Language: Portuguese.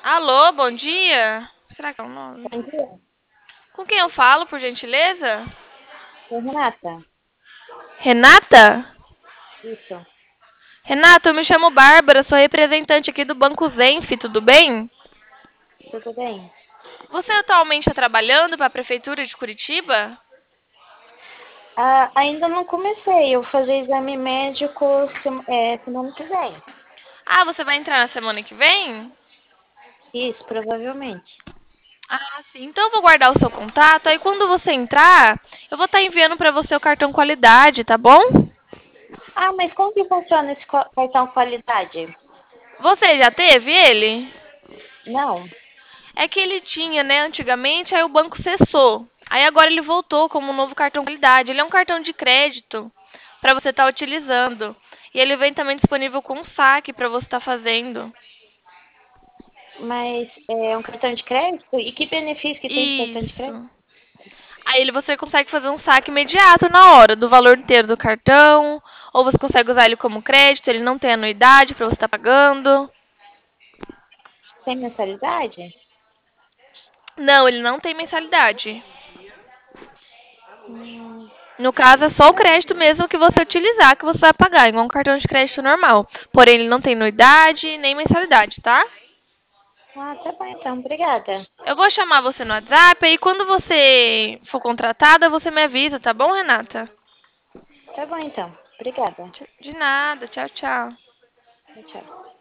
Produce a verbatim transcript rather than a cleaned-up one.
Alô, bom dia. Será que é o nome? Bom dia, Com quem eu falo, por gentileza? sou Renata. Renata? Isso, Renata, eu me chamo Bárbara, sou representante aqui do Banco Zenf, tudo bem? tudo bem? Você atualmente está trabalhando para a Prefeitura de Curitiba? Ah, ainda não comecei, eu vou fazer exame médico sem- é, semana que vem. Ah, você vai entrar na semana que vem? Isso, provavelmente. Ah, sim. Então eu vou guardar o seu contato. Aí quando você entrar, eu vou estar enviando para você o cartão qualidade, tá bom? Ah, mas como que funciona esse co- cartão qualidade? Você já teve ele? Não, É que ele tinha, né, antigamente, aí o banco cessou. Aí agora ele voltou como um novo cartão qualidade. Ele é um cartão de crédito para você estar utilizando. E ele vem também disponível com saque para você estar fazendo. mas é um cartão de crédito? E que benefício que tem esse cartão de crédito? Isso. Aí ele você consegue fazer um saque imediato na hora do valor inteiro do cartão, ou você consegue usar ele como crédito, ele não tem anuidade para você estar pagando. Tem mensalidade? Não, ele não tem mensalidade. Hum, No caso, é só o crédito mesmo que você utilizar que você vai pagar, igual um cartão de crédito normal. Porém, ele não tem anuidade nem mensalidade, tá? ah, tá bom então, obrigada. Eu vou chamar você no WhatsApp e quando você for contratada, você me avisa, tá bom, Renata? Tá bom então, obrigada. De nada, tchau, tchau. Tchau.